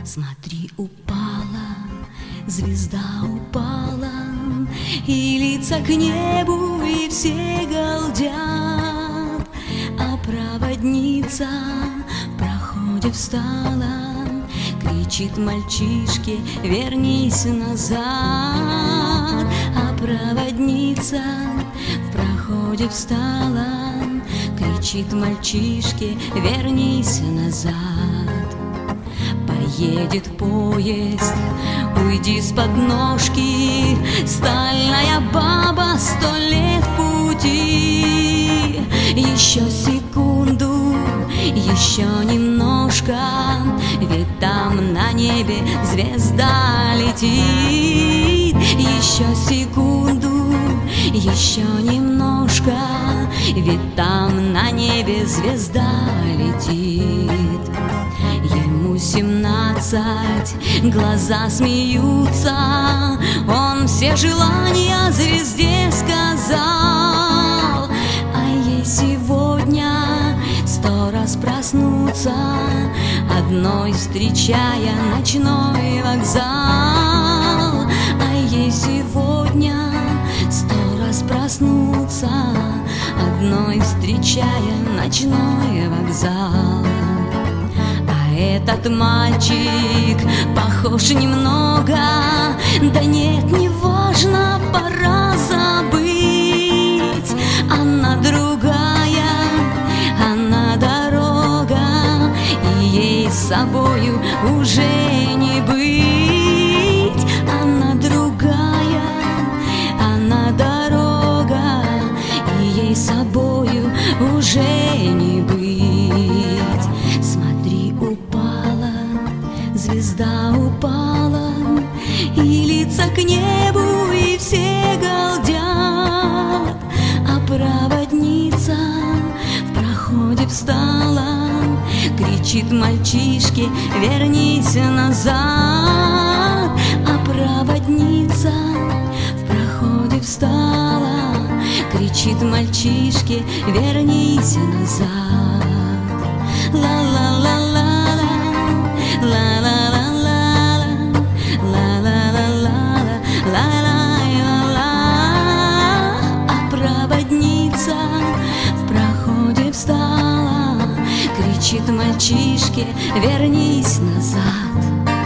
Смотри, упала, звезда упала, и лица к небу, и все галдят. А проводница в проходе встала, кричит мальчишке: вернись назад. А проводница в проходе встала, кричит мальчишке: вернись назад. Поедет поезд, уйди с подножки, стальная баба, 100 лет в пути. Еще секунду, еще немножко, ведь там на небе звезда летит. Еще секунду, еще немножко, ведь там на небе звезда летит. Ему 17, глаза смеются, он все желания звезде сказал. А ей сегодня 100 раз проснуться, одной встречая ночной вокзал. А ей сегодня 100 раз проснуться, одной встречая ночной вокзал. Этот мальчик похож немного, да нет, не важно, пора забыть. Она другая, она дорога, и ей с собою уже не быть. Она другая, она дорога, и ей с собою уже не быть. Звезда упала, и лица к небу, и все галдят. А проводница в проходе встала, кричит мальчишке: вернись назад. А проводница в проходе встала, кричит мальчишке: вернись назад. Ла-ла-ла-ла, а проводница в проходе встала, кричит мальчишке: вернись назад.